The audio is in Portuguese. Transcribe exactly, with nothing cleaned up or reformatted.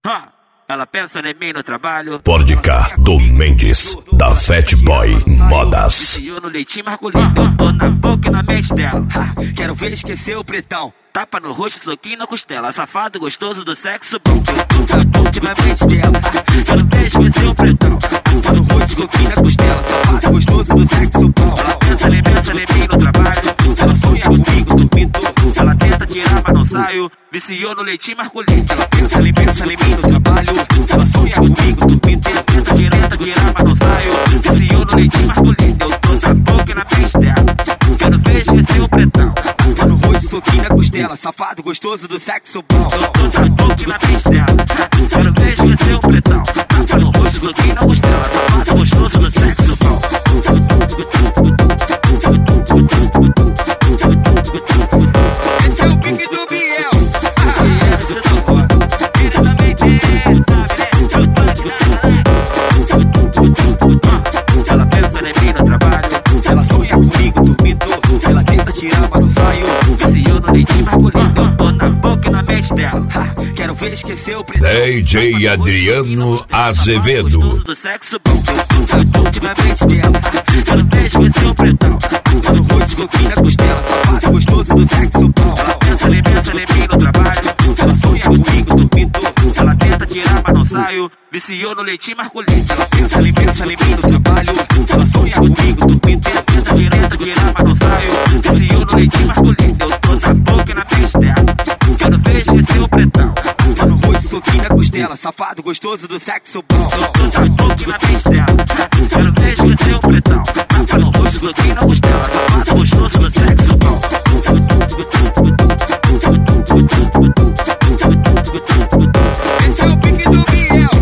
Ha! Ela pensa em mim no trabalho. Pode cá, do Mendes, da Fat Boy Modas. E eu no leitinho masculino, eu tô na boca e na mente dela. Ha, quero ver esquecer o pretão. Tapa no rosto, soquinho na costela. Safado gostoso do sexo bom. Eu tô na boca e na mente dela. Ha, quero ver esquecer o pretão. Tapa no rosto, soquinho na costela. Safado gostoso do sexo bom. Ela pensa em pensa em mim no trabalho. Ela sonha comigo dormindo. Ela tenta tirar, mas não saio. Viciou no leitinho masculino. Ela pensa em pensa em mim no trabalho. Ela sonha comigo dormindo. Tenta direita, tirar, mas não saio. Viciou no leitinho masculino. Eu tô na boca e na mente dela. Quero ver esquecer o pretão. Tapa no rosto, soquinho na costela. Safado gostoso do sexo bom. Eu tô na boca e na mente dela. Quero ver esquecer o pretão. Tapa no rosto, soquinho na costela. Safado gostoso do sexo bom. Esse é o pique do Biel. Ela pensa em mim no trabalho. Ela sonha comigo dormindo. Ela tenta tirar, mas não saio. Viciou no leitinho masculino. Eu tô na boca e na mente dela. Ha, quero ver esquecer o pretão. D J Adriano Azevedo. Gostoso do sexo bom. Eu tô na boca e na mente dela. Quero ver esquecer o pretão. Tapa no rosto, soquinho na costela. Safado gostoso do sexo bom. Ela pensa em pensa em mim no trabalho. Ela sonha comigo dormindo. Ela tenta tirar, mas não saio. Viciou no leitinho masculino. Ela pensa em pensa em mim no trabalho. Ela sonha comigo dormindo. Tenta direita, tirar, mas não saio. Viciou no leitinho masculino. Eu tô na boca e na mente dela. Quero ver esquecer o pretão. Tapa no rosto, soquinho na costela. Safado gostoso do sexo bom. Eu tô na boca e na mente dela. Quero ver esquecer o pretão. Tapa no rosto, soquinho na costela. Safado gostoso do sexo bom. Esse é o pique do Biel.